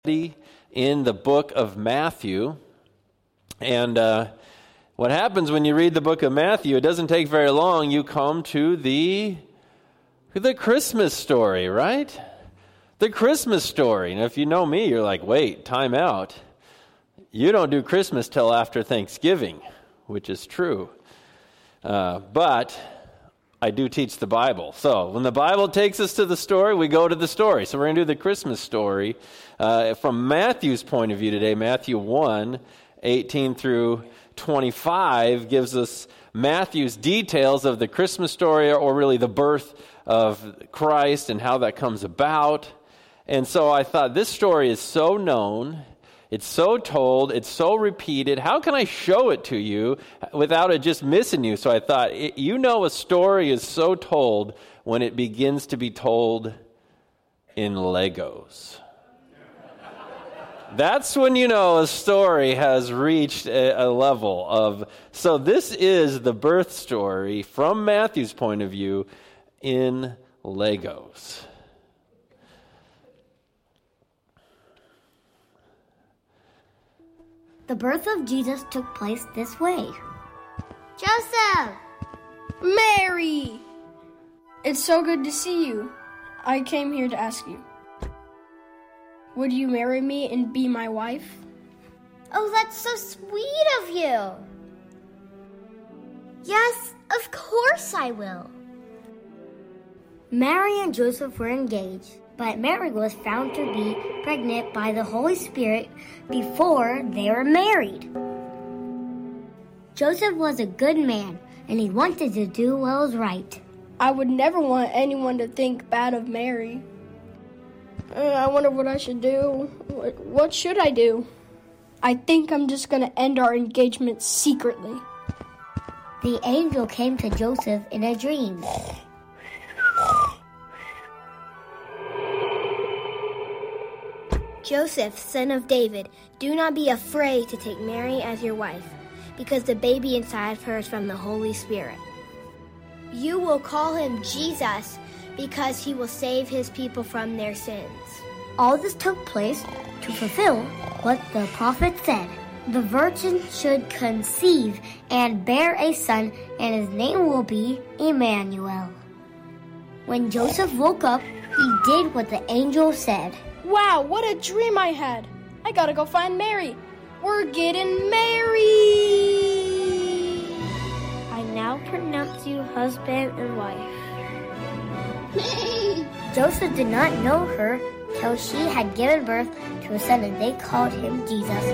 In the book of Matthew. And what happens when you read the book of Matthew, it doesn't take very long. You come to the Christmas story, right? The Christmas story. And if you know me, you're like, wait, time out. You don't do Christmas till after Thanksgiving, which is true. But I do teach the Bible. So when the Bible takes us to the story, we go to the story. So we're going to do the Christmas story from Matthew's point of view today. Matthew 1, 18 through 25 gives us Matthew's details of the Christmas story, or really the birth of Christ and how that comes about. And so I thought this story is so known, it's so told, it's so repeated. How can I show it to you without it just missing you? So I thought, a story is so told when it begins to be told in Legos. That's when you know a story has reached a level of... So this is the birth story from Matthew's point of view in Legos. The birth of Jesus took place this way. Joseph! Mary! It's so good to see you. I came here to ask you. Would you marry me and be my wife? Oh, that's so sweet of you. Yes, of course I will. Mary and Joseph were engaged, but Mary was found to be pregnant by the Holy Spirit before they were married. Joseph was a good man, and he wanted to do what was right. I would never want anyone to think bad of Mary. I wonder what I should do. What should I do? I think I'm just going to end our engagement secretly. The angel came to Joseph in a dream. Joseph, son of David, do not be afraid to take Mary as your wife, because the baby inside of her is from the Holy Spirit. You will call him Jesus, because he will save his people from their sins. All this took place to fulfill what the prophet said. The virgin should conceive and bear a son, and his name will be Emmanuel. When Joseph woke up, he did what the angel said. Wow, what a dream I had. I gotta go find Mary. We're getting married. I now pronounce you husband and wife. Joseph did not know her till she had given birth to a son, and they called him Jesus.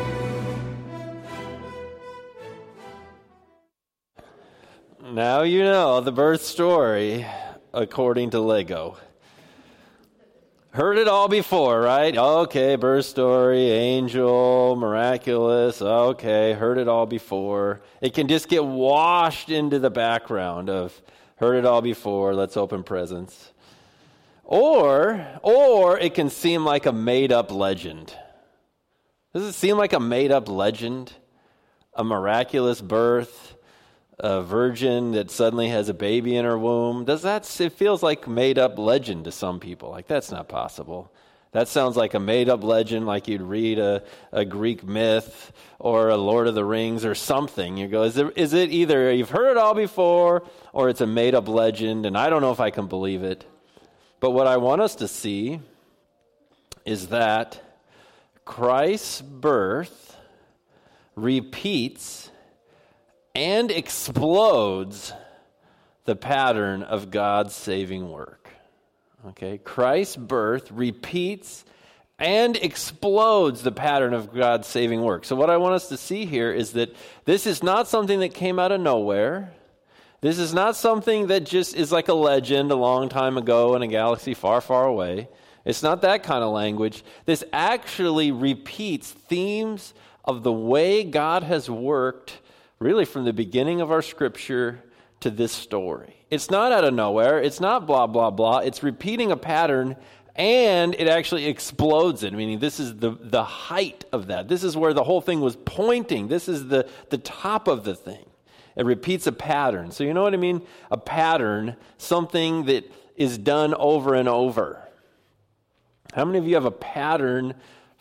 Now you know the birth story according to Lego. Heard it all before, right? Okay, birth story, angel, miraculous. Okay, heard it all before. It can just get washed into the background of heard it all before, let's open presents. Or it can seem like a made-up legend. Does it seem like a made-up legend? A miraculous birth? A virgin that suddenly has a baby in her womb? It feels like made-up legend to some people. Like, that's not possible. That sounds like a made-up legend, like you'd read a Greek myth or a Lord of the Rings or something. You go, is it either you've heard it all before or it's a made-up legend, and I don't know if I can believe it. But what I want us to see is that Christ's birth repeats and explodes the pattern of God's saving work. Okay, Christ's birth repeats and explodes the pattern of God's saving work. So what I want us to see here is that this is not something that came out of nowhere. This is not something that just is like a legend a long time ago in a galaxy far, far away. It's not that kind of language. This actually repeats themes of the way God has worked really from the beginning of our scripture to this story. It's not out of nowhere. It's not blah, blah, blah. It's repeating a pattern, and it actually explodes it, meaning this is the height of that. This is where the whole thing was pointing. This is the top of the thing. It repeats a pattern. So you know what I mean? A pattern, something that is done over and over. How many of you have a pattern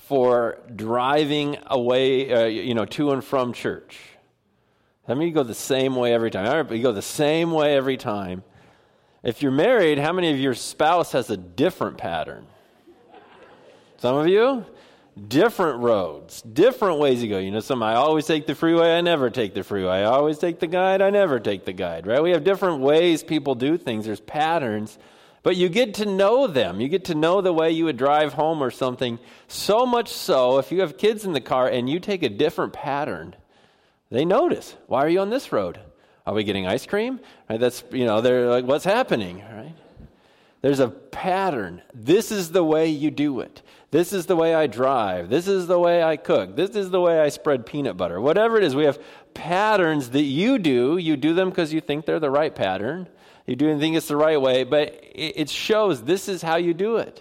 for driving away, to and from church? How many of you go the same way every time? You go the same way every time. If you're married, how many of your spouse has a different pattern? Some of you? Different roads, different ways you go. Some, I always take the freeway, I never take the freeway. I always take the guide, I never take the guide, right? We have different ways people do things. There's patterns, but you get to know them. You get to know the way you would drive home or something. So much so, if you have kids in the car and you take a different pattern, they notice. Why are you on this road? Are we getting ice cream? Right? That's, they're like, what's happening, right? There's a pattern. This is the way you do it. This is the way I drive. This is the way I cook. This is the way I spread peanut butter. Whatever it is, we have patterns that you do. You do them because you think they're the right pattern. You do and think it's the right way, but it shows this is how you do it.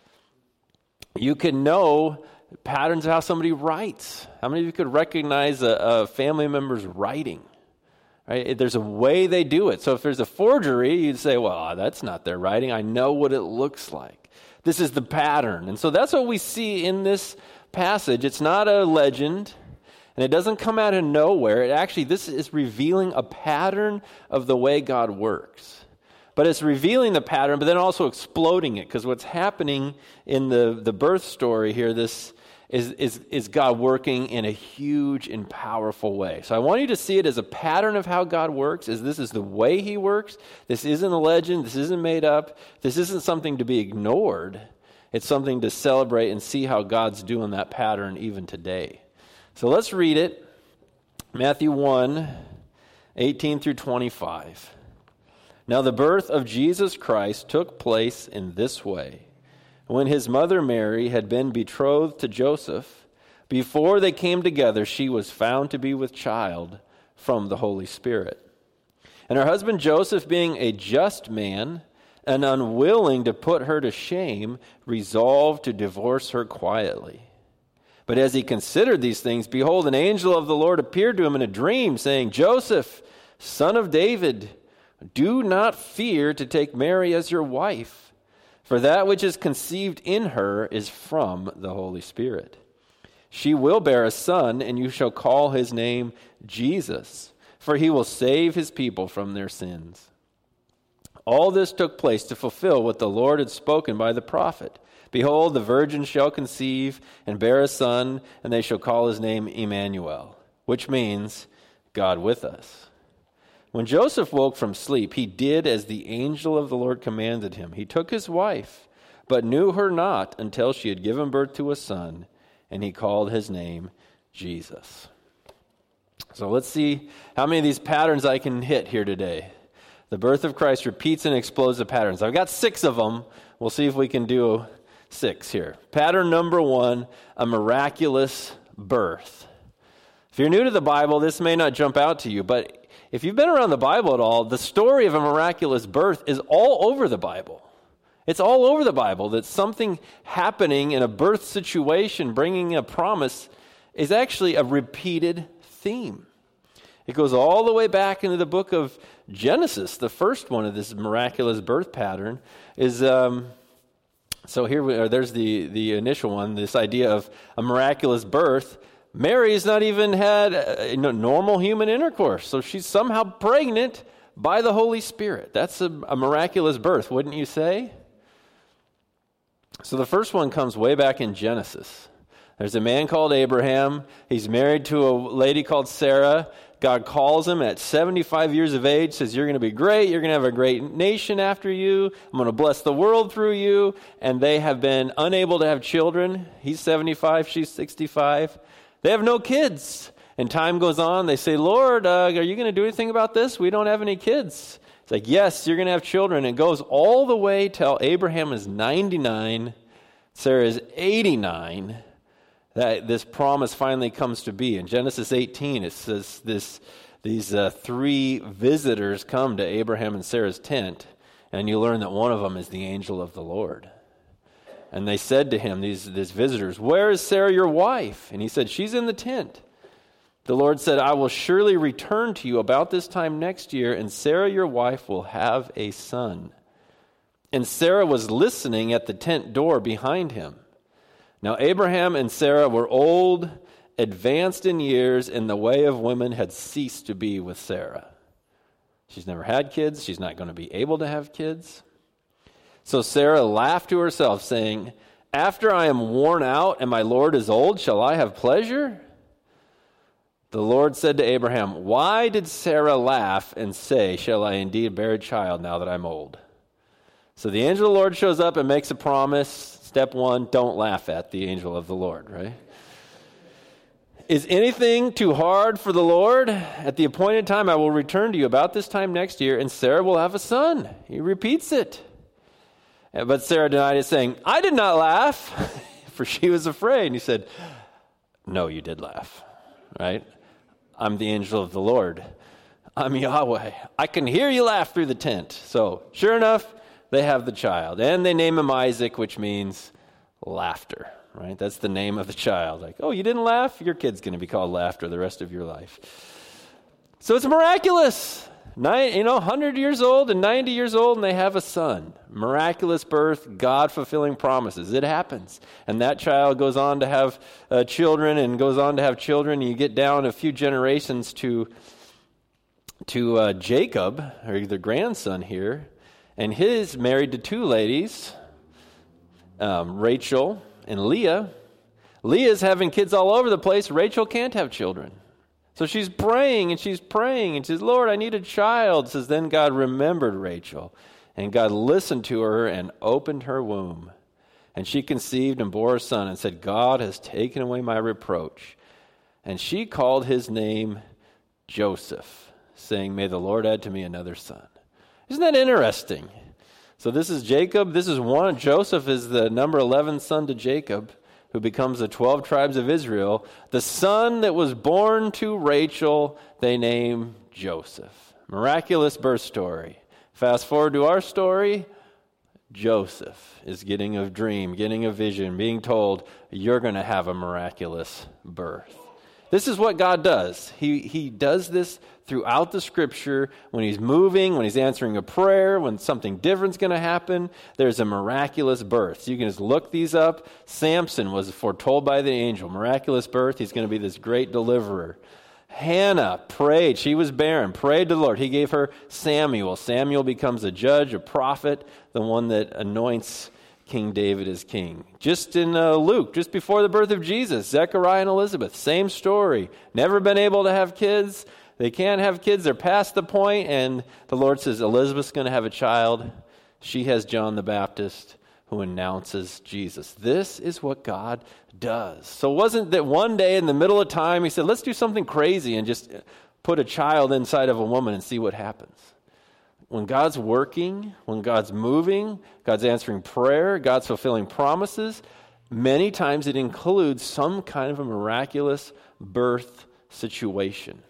You can know patterns of how somebody writes. How many of you could recognize a family member's writing? Right? There's a way they do it. So if there's a forgery, you'd say, well, that's not their writing. I know what it looks like. This is the pattern. And so that's what we see in this passage. It's not a legend, and it doesn't come out of nowhere. This is revealing a pattern of the way God works. But it's revealing the pattern, but then also exploding it, because what's happening in the birth story here, this is God working in a huge and powerful way. So I want you to see it as a pattern of how God works, this is the way he works. This isn't a legend. This isn't made up. This isn't something to be ignored. It's something to celebrate and see how God's doing that pattern even today. So let's read it. Matthew 1, 18 through 25. Now the birth of Jesus Christ took place in this way. When his mother Mary had been betrothed to Joseph, before they came together, she was found to be with child from the Holy Spirit. And her husband Joseph, being a just man and unwilling to put her to shame, resolved to divorce her quietly. But as he considered these things, behold, an angel of the Lord appeared to him in a dream, saying, Joseph, son of David, do not fear to take Mary as your wife. For that which is conceived in her is from the Holy Spirit. She will bear a son, and you shall call his name Jesus, for he will save his people from their sins. All this took place to fulfill what the Lord had spoken by the prophet. Behold, the virgin shall conceive and bear a son, and they shall call his name Emmanuel, which means God with us. When Joseph woke from sleep, he did as the angel of the Lord commanded him. He took his wife, but knew her not until she had given birth to a son, and he called his name Jesus. So let's see how many of these patterns I can hit here today. The birth of Christ repeats and explodes the patterns. I've got 6 of them. We'll see if we can do 6 here. Pattern number 1, a miraculous birth. If you're new to the Bible, this may not jump out to you, but if you've been around the Bible at all, the story of a miraculous birth is all over the Bible. It's all over the Bible that something happening in a birth situation, bringing a promise, is actually a repeated theme. It goes all the way back into the book of Genesis. The first one of this miraculous birth pattern is, so here we are, there's the initial one, this idea of a miraculous birth. Mary's not even had normal human intercourse, so she's somehow pregnant by the Holy Spirit. That's a miraculous birth, wouldn't you say? So the first one comes way back in Genesis. There's a man called Abraham. He's married to a lady called Sarah. God calls him at 75 years of age, says, you're going to be great. You're going to have a great nation after you. I'm going to bless the world through you. And they have been unable to have children. He's 75, she's 65. They have no kids. And time goes on. They say, Lord, are you going to do anything about this? We don't have any kids. It's like, yes, you're going to have children. It goes all the way till Abraham is 99. Sarah is 89. That this promise finally comes to be. In Genesis 18, it says these 3 visitors come to Abraham and Sarah's tent. And you learn that one of them is the angel of the Lord. And they said to him, these visitors, where is Sarah your wife? And he said, she's in the tent. The Lord said, I will surely return to you about this time next year, and Sarah your wife will have a son. And Sarah was listening at the tent door behind him. Now Abraham and Sarah were old, advanced in years, and the way of women had ceased to be with Sarah. She's never had kids. She's not going to be able to have kids. So Sarah laughed to herself, saying, "After I am worn out and my Lord is old, shall I have pleasure?" The Lord said to Abraham, "Why did Sarah laugh and say, 'Shall I indeed bear a child now that I'm old?'" So the angel of the Lord shows up and makes a promise. Step one, don't laugh at the angel of the Lord, right? Is anything too hard for the Lord? At the appointed time, I will return to you about this time next year, and Sarah will have a son. He repeats it. But Sarah denied it, saying, "I did not laugh," for she was afraid. And he said, "No, you did laugh, right? I'm the angel of the Lord. I'm Yahweh. I can hear you laugh through the tent." So sure enough, they have the child. And they name him Isaac, which means laughter, right? That's the name of the child. Like, oh, you didn't laugh? Your kid's going to be called Laughter the rest of your life. So it's miraculous. 100 years old and 90 years old, and they have a son. Miraculous birth, God-fulfilling promises. It happens. And that child goes on to have children and goes on to have children. You get down a few generations to Jacob, or the grandson here, and he's married to two ladies, Rachel and Leah. Leah's having kids all over the place. Rachel can't have children. So she's praying and she's praying and she says, "Lord, I need a child." It says, then God remembered Rachel, and God listened to her and opened her womb. And she conceived and bore a son and said, "God has taken away my reproach." And she called his name Joseph, saying, "May the Lord add to me another son." Isn't that interesting? So this is Jacob. Joseph is the number 11 son to Jacob, who becomes the 12 tribes of Israel. The son that was born to Rachel, they name Joseph. Miraculous birth story. Fast forward to our story. Joseph is getting a dream, getting a vision, being told, "You're going to have a miraculous birth." This is what God does. He does this throughout the Scripture. When he's moving, when he's answering a prayer, when something different's going to happen, there's a miraculous birth. So you can just look these up. Samson was foretold by the angel. Miraculous birth. He's going to be this great deliverer. Hannah prayed. She was barren. Prayed to the Lord. He gave her Samuel. Samuel becomes a judge, a prophet, the one that anoints King David as king. Just in Luke, just before the birth of Jesus, Zechariah and Elizabeth, same story. Never been able to have kids. They can't have kids. They're past the point, and the Lord says, Elizabeth's going to have a child. She has John the Baptist, who announces Jesus. This is what God does. So it wasn't that one day in the middle of time, he said, let's do something crazy and just put a child inside of a woman and see what happens. When God's working, when God's moving, God's answering prayer, God's fulfilling promises, many times it includes some kind of a miraculous birth situation.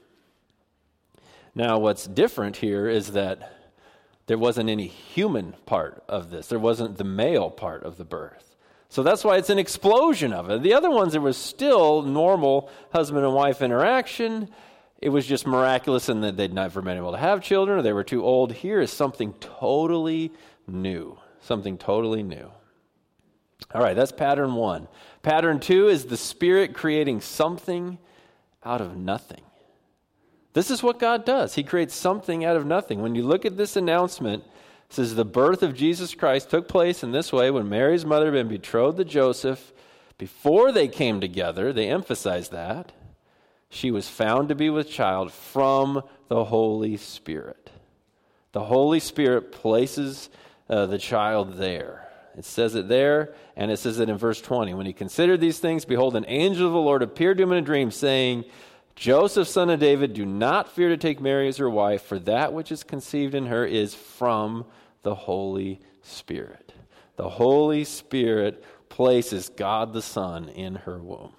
Now, what's different here is that there wasn't any human part of this. There wasn't the male part of the birth. So that's why it's an explosion of it. The other ones, there was still normal husband and wife interaction. It was just miraculous in that they'd never been able to have children or they were too old. Here is something totally new. Something totally new. All right, that's pattern one. Pattern two is the Spirit creating something out of nothing. This is what God does. He creates something out of nothing. When you look at this announcement, it says the birth of Jesus Christ took place in this way when Mary's mother had been betrothed to Joseph. Before they came together, they emphasize that. She was found to be with child from the Holy Spirit. The Holy Spirit places the child there. It says it there, and it says it in verse 20. When he considered these things, behold, an angel of the Lord appeared to him in a dream, saying, Joseph, son of David, do not fear to take Mary as your wife, for that which is conceived in her is from the Holy Spirit. The Holy Spirit places God the Son in her womb.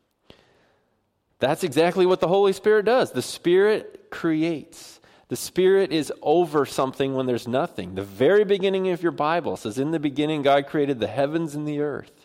That's exactly what the Holy Spirit does. The Spirit creates. The Spirit is over something when there's nothing. The very beginning of your Bible says, in the beginning God created the heavens and the earth.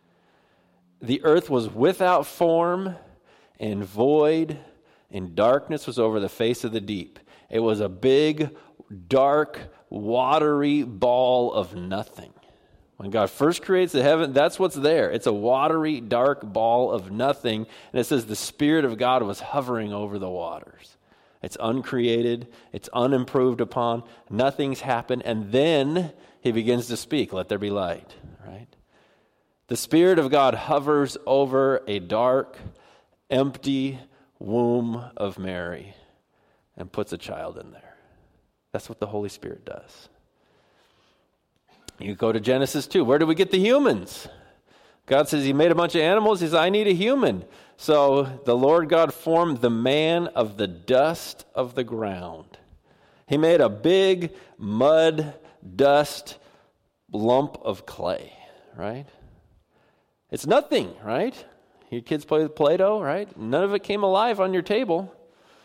The earth was without form and void, and darkness was over the face of the deep. It was a big, dark, watery ball of nothing. When God first creates the heaven, that's what's there. It's a watery, dark ball of nothing. And it says the Spirit of God was hovering over the waters. It's uncreated. It's unimproved upon. Nothing's happened. And then he begins to speak, let there be light, right? The Spirit of God hovers over a dark, empty womb of Mary and puts a child in there. That's what the Holy Spirit does. You go to Genesis 2. Where do we get the humans? God says he made a bunch of animals. He says, I need a human. So the Lord God formed the man of the dust of the ground. He made a big mud, dust lump of clay, right? It's nothing, right? Your kids play with Play-Doh, right? None of it came alive on your table.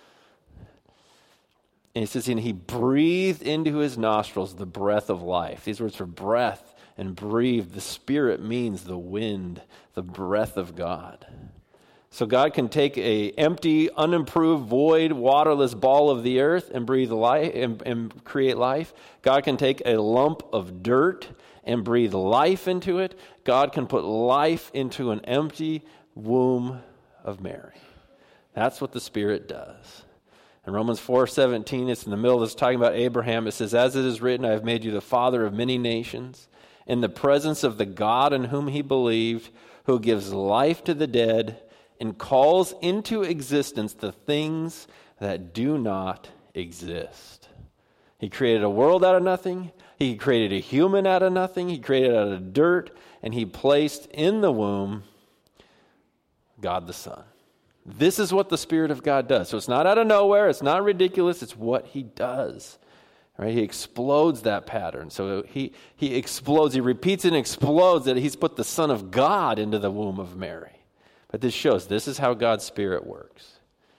And he says, and he breathed into his nostrils the breath of life. These words for breath and breathe. The Spirit means the wind, the breath of God. So God can take a empty, unimproved, void, waterless ball of the earth and breathe life and create life. God can take a lump of dirt and breathe life into it. God can put life into an empty womb of Mary. That's what the Spirit does. In Romans 4:17, it's in the middle of this talking about Abraham. It says, as it is written, I have made you the father of many nations, in the presence of the God in whom he believed, who gives life to the dead and calls into existence the things that do not exist. He created a world out of nothing. He created a human out of nothing. He created out of dirt, and he placed in the womb God the Son. This is what the Spirit of God does. So it's not out of nowhere. It's not ridiculous. It's what he does. Right? He explodes that pattern. So he explodes. He repeats and explodes that he's put the Son of God into the womb of Mary. But this shows this is how God's Spirit works.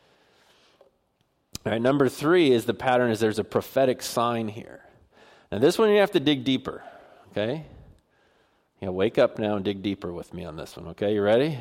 All right, number 3 is the pattern is there's a prophetic sign here. Now this one you have to dig deeper. Okay? Wake up now and dig deeper with me on this one. Okay, you ready?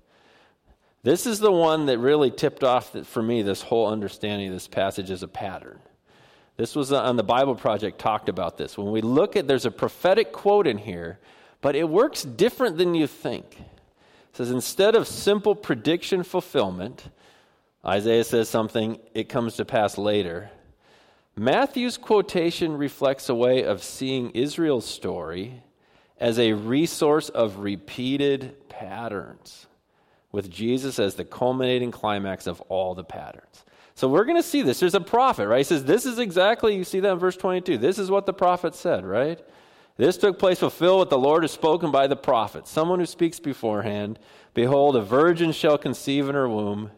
This is the one that really tipped off for me this whole understanding of this passage as a pattern. This was on the Bible Project talked about this. When we look at, there's a prophetic quote in here, but it works different than you think. It says, instead of simple prediction fulfillment, Isaiah says something, it comes to pass later. Matthew's quotation reflects a way of seeing Israel's story as a resource of repeated patterns, with Jesus as the culminating climax of all the patterns. So we're going to see this. There's a prophet, right? He says, this is exactly, you see that in verse 22. This is what the prophet said, right? This took place, fulfill what the Lord has spoken by the prophet. Someone who speaks beforehand, behold, a virgin shall conceive in her womb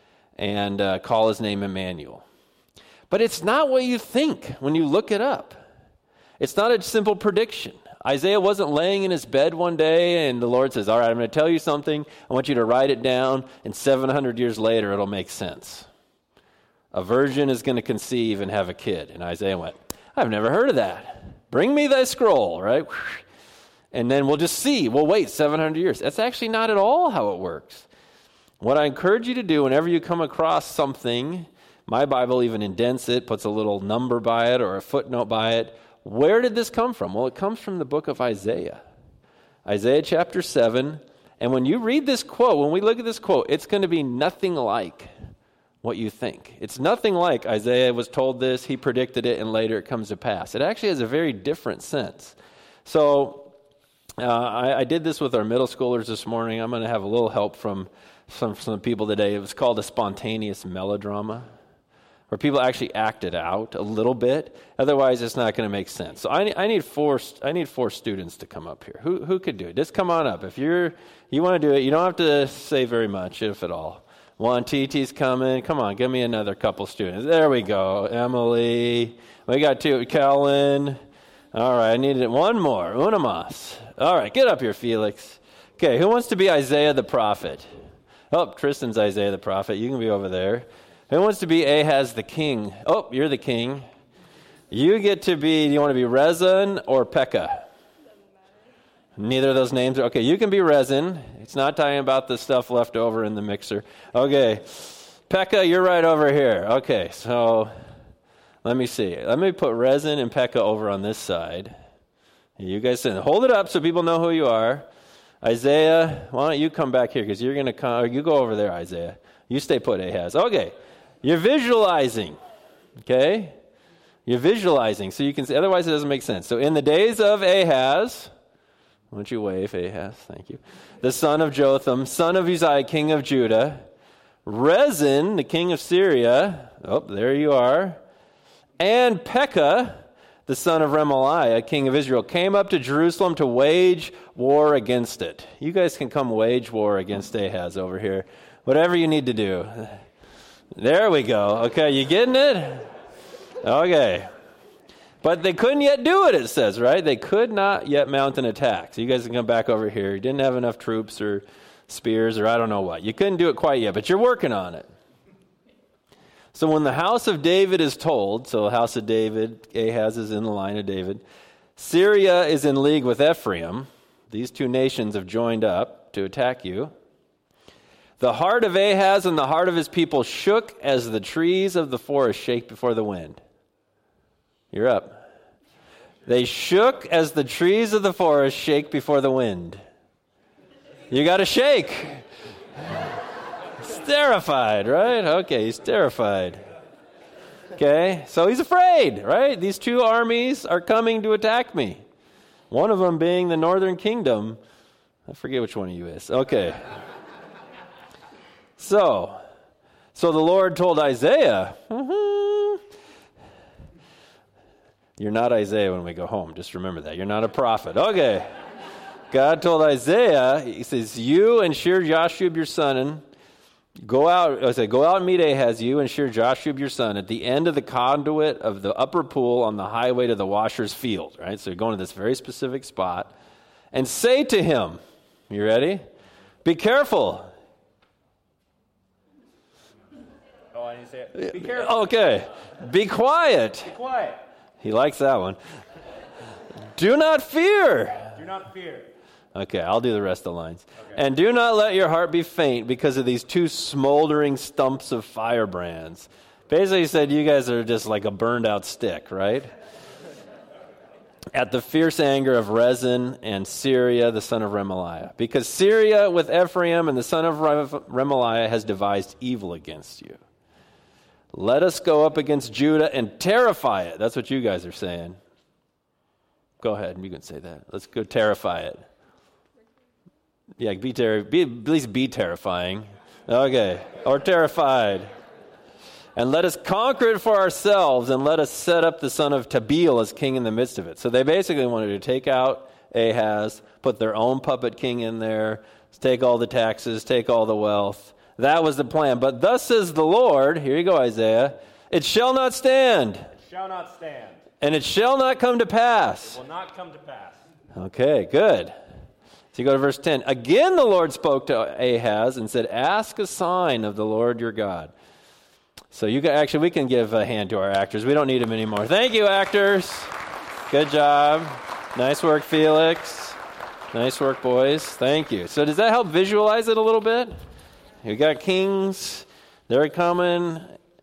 and call his name Emmanuel. But it's not what you think when you look it up. It's not a simple prediction. Isaiah wasn't laying in his bed one day and the Lord says, all right, I'm going to tell you something. I want you to write it down, and 700 years later it'll make sense. A virgin is going to conceive and have a kid. And Isaiah went, I've never heard of that. Bring me thy scroll, right? And then we'll just see. We'll wait 700 years. That's actually not at all how it works. What I encourage you to do whenever you come across something, my Bible even indents it, puts a little number by it or a footnote by it. Where did this come from? Well, it comes from the book of Isaiah. Isaiah chapter 7. And when you read this quote, when we look at this quote, it's going to be nothing like what you think. It's nothing like Isaiah was told this, he predicted it, and later it comes to pass. It actually has a very different sense. So I did this with our middle schoolers this morning. I'm going to have a little help from some people today. It was called a spontaneous melodrama, where people actually act it out a little bit. Otherwise, it's not going to make sense. So I need four students to come up here. Who could do it? Just come on up. If you want to do it, you don't have to say very much, if at all. One, TT's coming. Come on, give me another couple students. There we go. Emily. We got 2. Kellen. All right, I needed one more. Una más. All right, get up here, Felix. Okay, who wants to be Isaiah the prophet? Oh, Tristan's Isaiah the prophet. You can be over there. Who wants to be Ahaz the king? Oh, you're the king. You get to be, do you want to be Rezin or Pekah? Neither of those names. Okay, you can be Rezin. It's not talking about the stuff left over in the mixer. Okay, Pekah, you're right over here. Okay, so let me see. Let me put Rezin and Pekah over on this side. You guys hold it up so people know who you are. Isaiah, why don't you come back here because you're going to come. Or you go over there, Isaiah. You stay put, Ahaz. Okay. You're visualizing. Okay? You're visualizing. So you can see, otherwise it doesn't make sense. So in the days of Ahaz, why don't you wave, Ahaz? Thank you. The son of Jotham, son of Uzziah, king of Judah. Rezin, the king of Syria. Oh, there you are. And Pekah, the son of Remaliah, king of Israel, came up to Jerusalem to wage war against it. You guys can come wage war against Ahaz over here. Whatever you need to do. There we go. Okay, you getting it? Okay. But they couldn't yet do it, it says, right? They could not yet mount an attack. So you guys can come back over here. You didn't have enough troops or spears or I don't know what. You couldn't do it quite yet, but you're working on it. So when the house of David is told, so the house of David, Ahaz is in the line of David, Syria is in league with Ephraim. These two nations have joined up to attack you. The heart of Ahaz and the heart of his people shook as the trees of the forest shake before the wind. You're up. They shook as the trees of the forest shake before the wind. You got to shake. He's terrified, right? Okay, he's terrified. Okay, so he's afraid, right? These two armies are coming to attack me. One of them being the northern kingdom. I forget which one of you is. Okay. So the Lord told Isaiah, You're not Isaiah when we go home. Just remember that. You're not a prophet. Okay. God told Isaiah, he says, you and Shear-Jashub your son, and go out and meet Ahaz, you and Shear-Jashub your son, at the end of the conduit of the upper pool on the highway to the washer's field. Right? So you're going to this very specific spot. And say to him, you ready? Be careful. Oh, I need to say it. Be careful. Okay. Be quiet. Be quiet. He likes that one. Do not fear. Do not fear. Okay, I'll do the rest of the lines. Okay. And do not let your heart be faint because of these two smoldering stumps of firebrands. Basically, he said, you guys are just like a burned out stick, right? At the fierce anger of Rezin and Syria, the son of Remaliah. Because Syria with Ephraim and the son of Remaliah has devised evil against you. Let us go up against Judah and terrify it. That's what you guys are saying. Go ahead, you can say that. Let's go terrify it. Yeah, at least be terrifying. Okay, or terrified. And let us conquer it for ourselves, and let us set up the son of Tabeel as king in the midst of it. So they basically wanted to take out Ahaz, put their own puppet king in there, take all the taxes, take all the wealth. That was the plan. But thus says the Lord, here you go, Isaiah, it shall not stand. It shall not stand. And it shall not come to pass. It will not come to pass. Okay, good. So you go to verse 10. Again the Lord spoke to Ahaz and said, ask a sign of the Lord your God. So we can give a hand to our actors. We don't need them anymore. Thank you, actors. Good job. Nice work, Felix. Nice work, boys. Thank you. So does that help visualize it a little bit? We got kings. They're coming.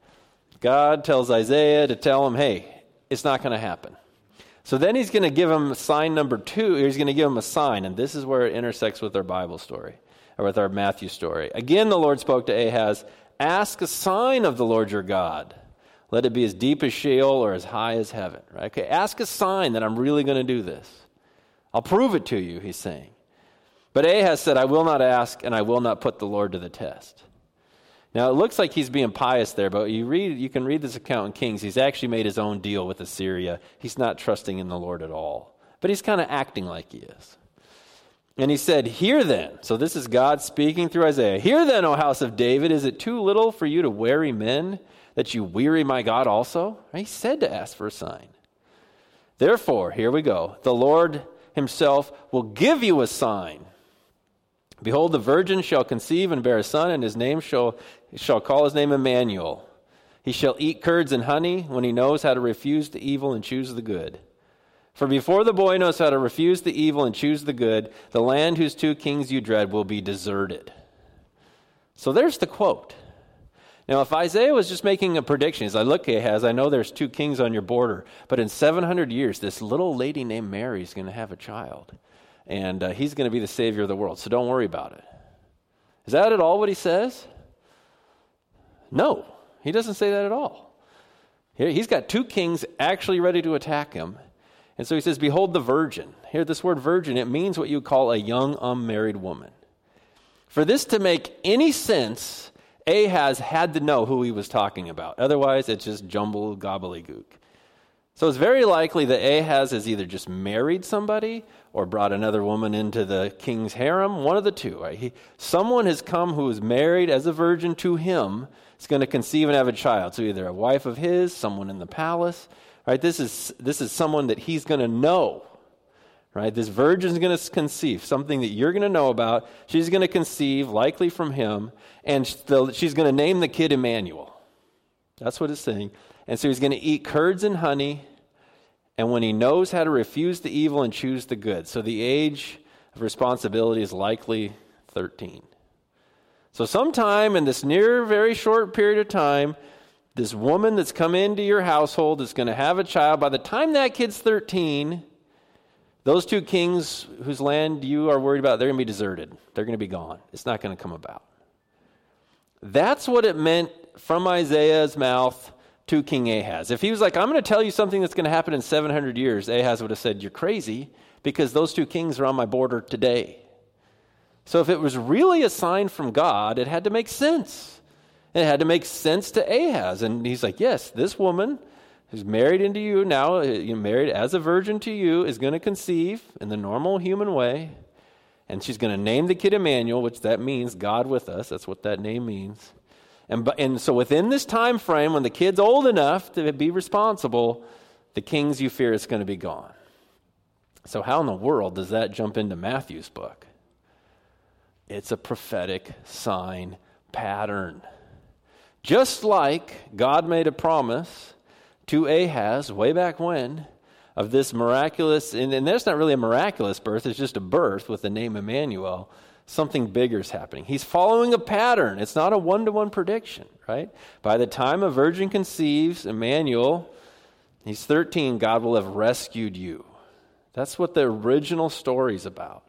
God tells Isaiah to tell him, hey, it's not going to happen. So then he's going to give him sign number 2. He's going to give him a sign, and this is where it intersects with our Bible story, or with our Matthew story. Again, the Lord spoke to Ahaz, ask a sign of the Lord your God. Let it be as deep as Sheol or as high as heaven. Right? Okay, ask a sign that I'm really going to do this. I'll prove it to you, he's saying. But Ahaz said, I will not ask, and I will not put the Lord to the test. Now, it looks like he's being pious there, but you can read this account in Kings. He's actually made his own deal with Assyria. He's not trusting in the Lord at all. But he's kind of acting like he is. And he said, hear then. So this is God speaking through Isaiah. Hear then, O house of David, is it too little for you to weary men, that you weary my God also? He said to ask for a sign. Therefore, here we go. The Lord himself will give you a sign. Behold, the virgin shall conceive and bear a son, and his name shall call his name Emmanuel. He shall eat curds and honey when he knows how to refuse the evil and choose the good. For before the boy knows how to refuse the evil and choose the good, the land whose 2 kings you dread will be deserted. So there's the quote. Now, if Isaiah was just making a prediction, he's like, look, Ahaz, I know there's 2 kings on your border, but in 700 years, this little lady named Mary is going to have a child, and he's going to be the Savior of the world, so don't worry about it. Is that at all what he says? No, he doesn't say that at all. He's got 2 kings actually ready to attack him, and so he says, behold the virgin. Here, this word virgin, it means what you call a young unmarried woman. For this to make any sense, Ahaz had to know who he was talking about. Otherwise, it's just jumbled gobbledygook. So it's very likely that Ahaz has either just married somebody or brought another woman into the king's harem, one of the two. Right? Someone has come who is married as a virgin to him is going to conceive and have a child. So either a wife of his, someone in the palace. Right? This is someone that he's going to know. Right? This virgin is going to conceive, something that you're going to know about. She's going to conceive, likely from him, and she's going to name the kid Emmanuel. That's what it's saying. And so he's going to eat curds and honey, and when he knows how to refuse the evil and choose the good. So the age of responsibility is likely 13. So sometime in this very short period of time, this woman that's come into your household is going to have a child. By the time that kid's 13... those 2 kings whose land you are worried about, they're going to be deserted. They're going to be gone. It's not going to come about. That's what it meant from Isaiah's mouth to King Ahaz. If he was like, I'm going to tell you something that's going to happen in 700 years, Ahaz would have said, you're crazy, because those 2 kings are on my border today. So if it was really a sign from God, it had to make sense. It had to make sense to Ahaz. And he's like, yes, this woman who's married into you now, married as a virgin to you, is going to conceive in the normal human way, and she's going to name the kid Emmanuel, which that means God with us. That's what that name means. And so within this time frame, when the kid's old enough to be responsible, the kings you fear is going to be gone. So how in the world does that jump into Matthew's book? It's a prophetic sign pattern. Just like God made a promise to Ahaz way back when of this miraculous, and that's not really a miraculous birth, it's just a birth with the name Emmanuel. Something bigger is happening. He's following a pattern. It's not a one-to-one prediction, right? By the time a virgin conceives Emmanuel, he's 13, God will have rescued you. That's what the original story's about.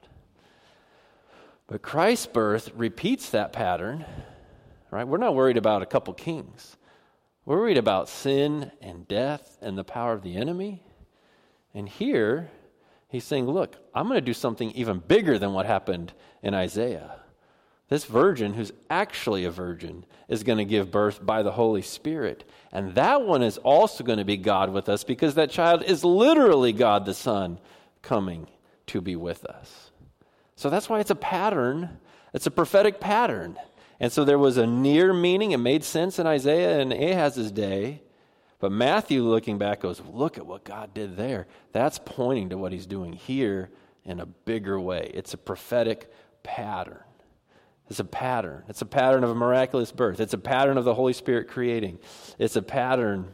But Christ's birth repeats that pattern, right? We're not worried about a couple kings. We're worried about sin and death and the power of the enemy. And here, he's saying, look, I'm going to do something even bigger than what happened in Isaiah. This virgin, who's actually a virgin, is going to give birth by the Holy Spirit. And that one is also going to be God with us, because that child is literally God the Son coming to be with us. So that's why it's a pattern. It's a prophetic pattern. And so there was a near meaning. It made sense in Isaiah and Ahaz's day. But Matthew, looking back, goes, look at what God did there. That's pointing to what he's doing here in a bigger way. It's a prophetic pattern. It's a pattern. It's a pattern of a miraculous birth. It's a pattern of the Holy Spirit creating. It's a pattern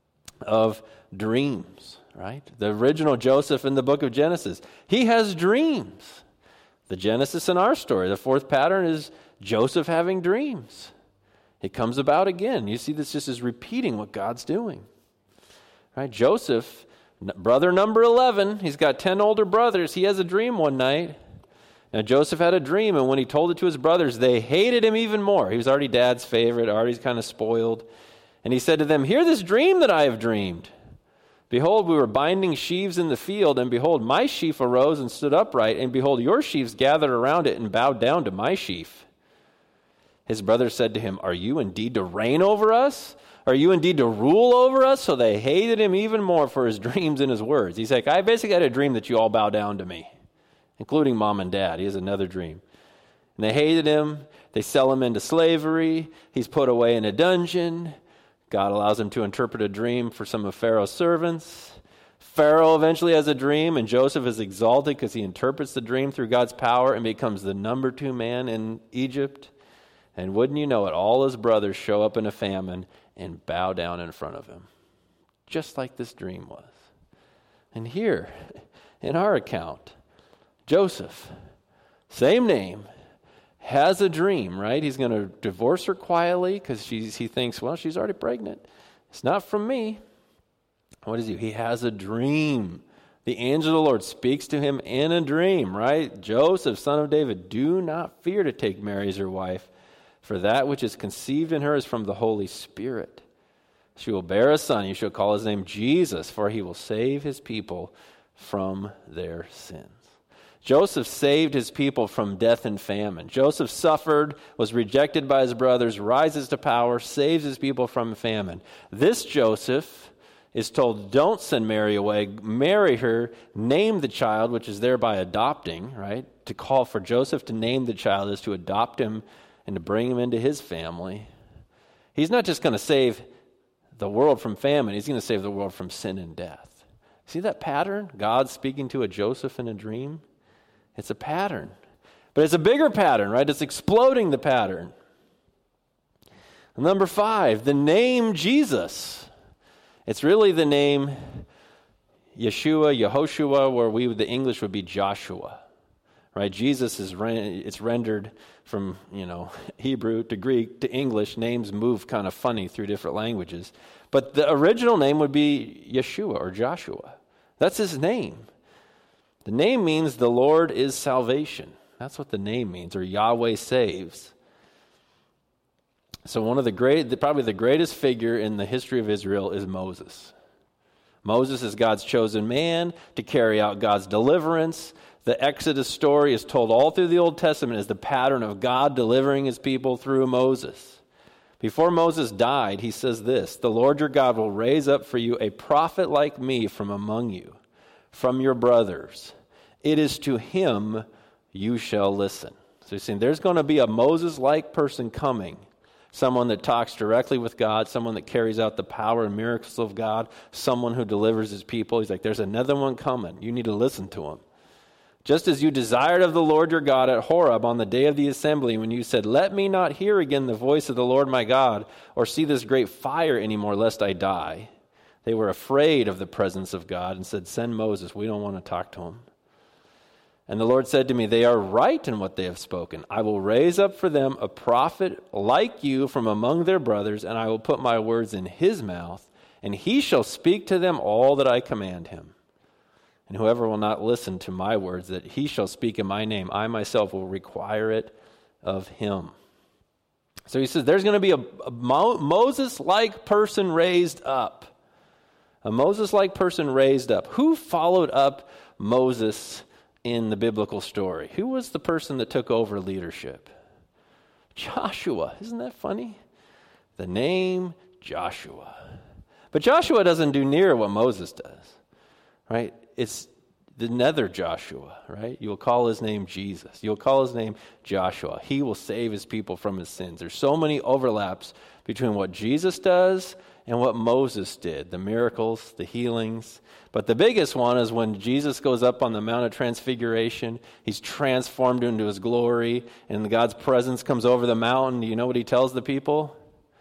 of dreams, right? The original Joseph in the book of Genesis, he has dreams. The Genesis in our story, the fourth pattern is Joseph having dreams. It comes about again. You see this just as repeating what God's doing. Right? Joseph, brother number 11, he's got 10 older brothers. He has a dream one night. Now Joseph had a dream, and when he told it to his brothers, they hated him even more. He was already dad's favorite, already kind of spoiled. And he said to them, hear this dream that I have dreamed. Behold, we were binding sheaves in the field, and behold, my sheaf arose and stood upright, and behold, your sheaves gathered around it and bowed down to my sheaf. His brothers said to him, are you indeed to reign over us? Are you indeed to rule over us? So they hated him even more for his dreams and his words. He's like, I basically had a dream that you all bow down to me, including mom and dad. He has another dream. And they hated him. They sell him into slavery. He's put away in a dungeon. God allows him to interpret a dream for some of Pharaoh's servants. Pharaoh eventually has a dream, and Joseph is exalted because he interprets the dream through God's power and becomes the number 2 man in Egypt. And wouldn't you know it, all his brothers show up in a famine and bow down in front of him, just like this dream was. And here, in our account, Joseph, same name, has a dream, right? He's going to divorce her quietly because he thinks, well, she's already pregnant. It's not from me. What does he do? He has a dream. The angel of the Lord speaks to him in a dream, right? Joseph, son of David, do not fear to take Mary as your wife, for that which is conceived in her is from the Holy Spirit. She will bear a son. You shall call his name Jesus, for he will save his people from their sins. Joseph saved his people from death and famine. Joseph suffered, was rejected by his brothers, rises to power, saves his people from famine. This Joseph is told, don't send Mary away, marry her, name the child, which is thereby adopting, right? To call for Joseph to name the child is to adopt him and to bring him into his family. He's not just going to save the world from famine, he's going to save the world from sin and death. See that pattern? God speaking to a Joseph in a dream? It's a pattern. But it's a bigger pattern, right? It's exploding the pattern. Number 5, the name Jesus. It's really the name Yeshua, Yehoshua, where the English would be Joshua. Right? Jesus it's rendered from, Hebrew to Greek to English. Names move kind of funny through different languages. But the original name would be Yeshua or Joshua. That's his name. The name means the Lord is salvation. That's what the name means, or Yahweh saves. So probably the greatest figure in the history of Israel is Moses. Moses is God's chosen man to carry out God's deliverance. The Exodus story is told all through the Old Testament as the pattern of God delivering his people through Moses. Before Moses died, he says this, the Lord your God will raise up for you a prophet like me from among you, from your brothers. It is to him you shall listen. So you're saying there's going to be a Moses-like person coming, someone that talks directly with God, someone that carries out the power and miracles of God, someone who delivers his people. He's like, there's another one coming. You need to listen to him. Just as you desired of the Lord your God at Horeb on the day of the assembly, when you said, let me not hear again the voice of the Lord my God, or see this great fire anymore, lest I die. They were afraid of the presence of God and said, send Moses. We don't want to talk to him. And the Lord said to me, they are right in what they have spoken. I will raise up for them a prophet like you from among their brothers, and I will put my words in his mouth, and he shall speak to them all that I command him. And whoever will not listen to my words that he shall speak in my name, I myself will require it of him. So he says there's going to be a Moses-like person raised up. A Moses-like person raised up. Who followed up Moses in the biblical story? Who was the person that took over leadership? Joshua. Isn't that funny? The name Joshua. But Joshua doesn't do near what Moses does, right? It's the nether Joshua, right? You'll call his name Jesus. You'll call his name Joshua. He will save his people from his sins. There's so many overlaps between what Jesus does and what Moses did, the miracles, the healings. But the biggest one is when Jesus goes up on the Mount of Transfiguration, he's transformed into his glory, and God's presence comes over the mountain. You know what he tells the people?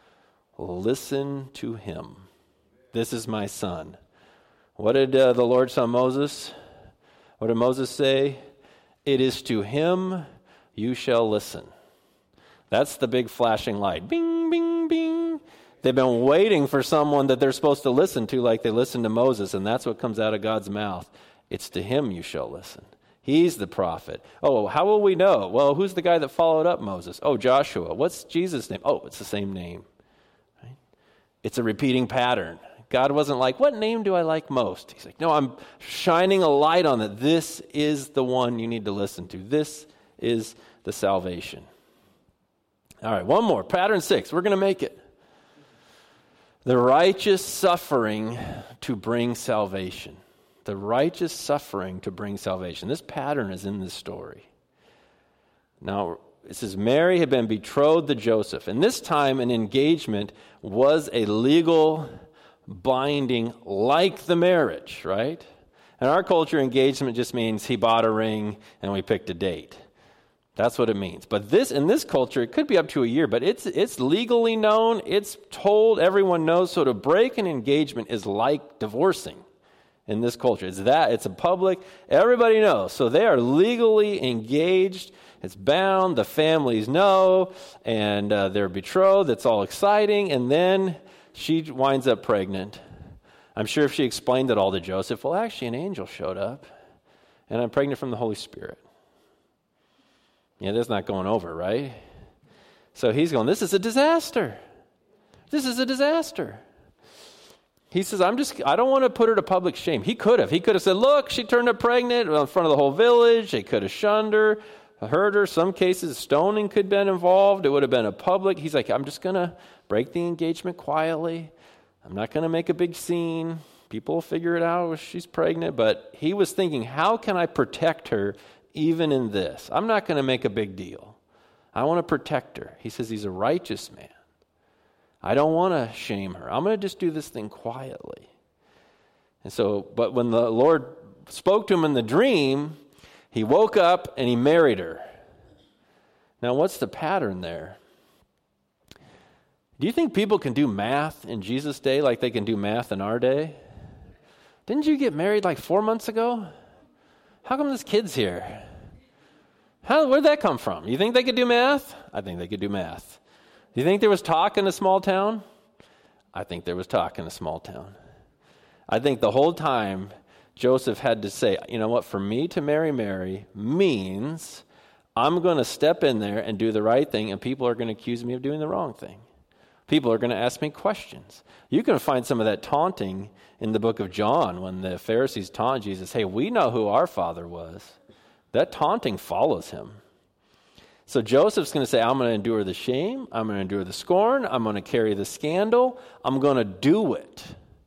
Listen to him. This is my son. What did the Lord tell Moses? What did Moses say? It is to him you shall listen. That's the big flashing light. Bing, bing, bing. They've been waiting for someone that they're supposed to listen to like they listened to Moses, and that's what comes out of God's mouth. It's to him you shall listen. He's the prophet. Oh, how will we know? Well, who's the guy that followed up Moses? Oh, Joshua. What's Jesus' name? Oh, it's the same name. Right? It's a repeating pattern. God wasn't like, what name do I like most? He's like, no, I'm shining a light on it. This is the one you need to listen to. This is the salvation. All right, one more. Pattern 6. We're going to make it. The righteous suffering to bring salvation. The righteous suffering to bring salvation. This pattern is in this story. Now, it says Mary had been betrothed to Joseph. And this time an engagement was a legal binding like the marriage, right? In our culture, engagement just means he bought a ring and we picked a date. That's what it means. But in this culture, it could be up to a year, but it's legally known. It's told, everyone knows. So to break an engagement is like divorcing in this culture. It's a public, everybody knows. So they are legally engaged. It's bound. The families know, and they're betrothed. It's all exciting. And then she winds up pregnant. I'm sure if she explained it all to Joseph, well, actually, an angel showed up, and I'm pregnant from the Holy Spirit. Yeah, that's not going over, right? So he's going, this is a disaster. This is a disaster. He says, I don't want to put her to public shame. He could have said, look, she turned up pregnant in front of the whole village. They could have shunned her, hurt her. Some cases, stoning could have been involved. It would have been a public. He's like, I'm just going to break the engagement quietly. I'm not going to make a big scene. People will figure it out if she's pregnant. But he was thinking, how can I protect her even in this? I'm not going to make a big deal. I want to protect her. He says he's a righteous man. I don't want to shame her. I'm going to just do this thing quietly. And so, but when the Lord spoke to him in the dream, he woke up and he married her. Now, what's the pattern there? Do you think people can do math in Jesus' day like they can do math in our day? Didn't you get married like 4 months ago? How come this kid's here? Where'd that come from? You think they could do math? I think they could do math. Do you think there was talk in a small town? I think there was talk in a small town. I think the whole time Joseph had to say, you know what, for me to marry Mary means I'm going to step in there and do the right thing, and people are going to accuse me of doing the wrong thing. People are going to ask me questions. You can find some of that taunting in the book of John when the Pharisees taunt Jesus, hey, we know who our father was. That taunting follows him. So Joseph's going to say, I'm going to endure the shame. I'm going to endure the scorn. I'm going to carry the scandal. I'm going to do it.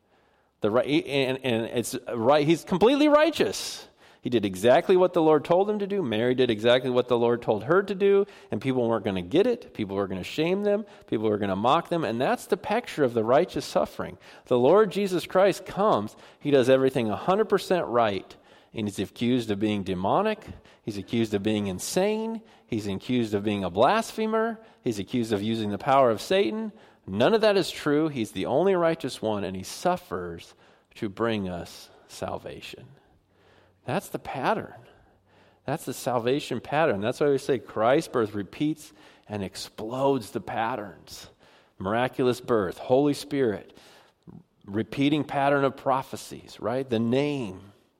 And it's right. He's completely righteous. He did exactly what the Lord told him to do. Mary did exactly what the Lord told her to do, and people weren't going to get it. People were going to shame them. People were going to mock them, and that's the picture of the righteous suffering. The Lord Jesus Christ comes. He does everything 100% right, and he's accused of being demonic. He's accused of being insane. He's accused of being a blasphemer. He's accused of using the power of Satan. None of that is true. He's the only righteous one, and he suffers to bring us salvation. That's the pattern. That's the salvation pattern. That's why we say Christ's birth repeats and explodes the patterns. Miraculous birth, Holy Spirit, repeating pattern of prophecies, right? The name.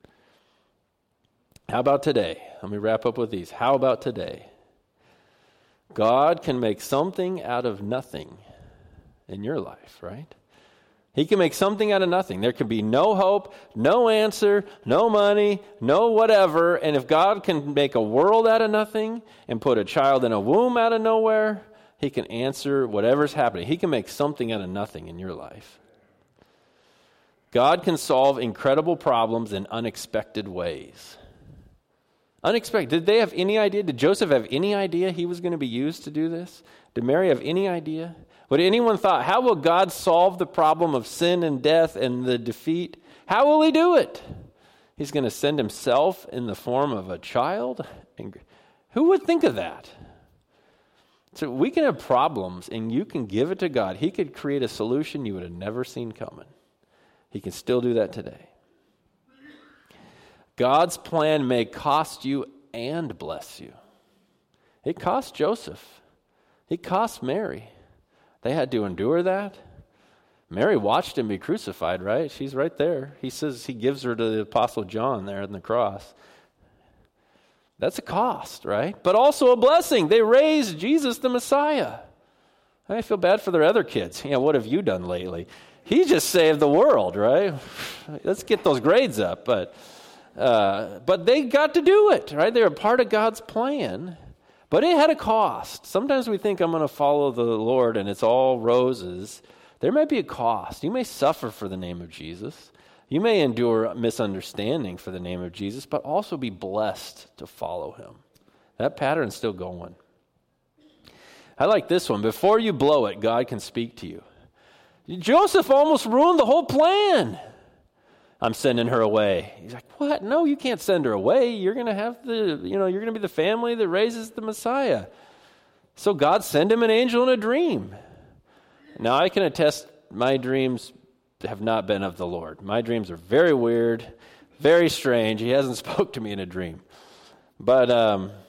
How about today? Let me wrap up with these. How about today? God can make something out of nothing in your life, right? He can make something out of nothing. There can be no hope, no answer, no money, no whatever. And if God can make a world out of nothing and put a child in a womb out of nowhere, he can answer whatever's happening. He can make something out of nothing in your life. God can solve incredible problems in unexpected ways. Unexpected. Did they have any idea? Did Joseph have any idea he was going to be used to do this? Did Mary have any idea? Would anyone thought, how will God solve the problem of sin and death and the defeat? How will he do it? He's going to send himself in the form of a child? And who would think of that? So we can have problems and you can give it to God. He could create a solution you would have never seen coming. He can still do that today. God's plan may cost you and bless you. It cost Joseph. It cost Mary. They had to endure that. Mary watched him be crucified, right? She's right there. He says he gives her to the Apostle John there on the cross. That's a cost, right? But also a blessing. They raised Jesus the Messiah. I feel bad for their other kids. Yeah, what have you done lately? He just saved the world, right? Let's get those grades up. But they got to do it, right? They're a part of God's plan. But it had a cost. Sometimes we think I'm going to follow the Lord and it's all roses. There might be a cost. You may suffer for the name of Jesus. You may endure misunderstanding for the name of Jesus, but also be blessed to follow him. That pattern's still going. I like this one. Before you blow it, God can speak to you. Joseph almost ruined the whole plan. I'm sending her away. He's like, what? No, you can't send her away. You're going to have you're going to be the family that raises the Messiah. So God sent him an angel in a dream. Now I can attest my dreams have not been of the Lord. My dreams are very weird, very strange. He hasn't spoke to me in a dream. But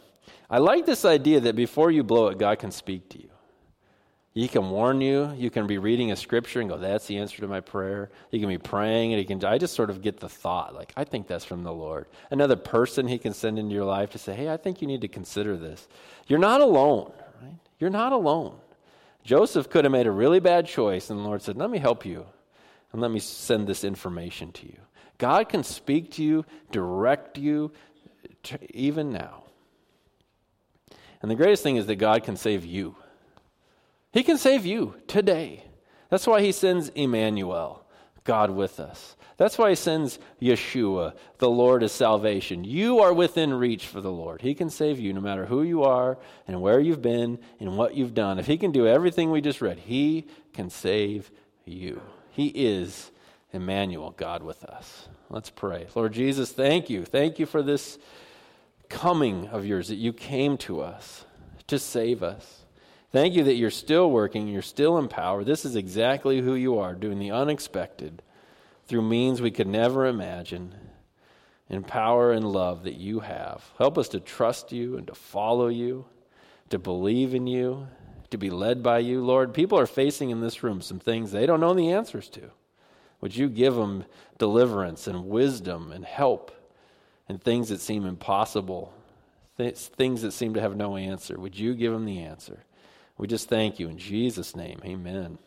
I like this idea that before you blow it, God can speak to you. He can warn you. You can be reading a scripture and go, that's the answer to my prayer. You can be praying, and I just sort of get the thought, like, I think that's from the Lord. Another person he can send into your life to say, hey, I think you need to consider this. You're not alone, right? You're not alone. Joseph could have made a really bad choice, and the Lord said, let me help you, and let me send this information to you. God can speak to you, direct you, even now. And the greatest thing is that God can save you. He can save you today. That's why he sends Emmanuel, God with us. That's why he sends Yeshua, the Lord is salvation. You are within reach for the Lord. He can save you no matter who you are and where you've been and what you've done. If he can do everything we just read, he can save you. He is Emmanuel, God with us. Let's pray. Lord Jesus, thank you. Thank you for this coming of yours, that you came to us to save us. Thank you that you're still working, you're still in power. This is exactly who you are, doing the unexpected through means we could never imagine, in power and love that you have. Help us to trust you and to follow you, to believe in you, to be led by you. Lord, people are facing in this room some things they don't know the answers to. Would you give them deliverance and wisdom and help in things that seem impossible, things that seem to have no answer? Would you give them the answer? We just thank you in Jesus' name. Amen.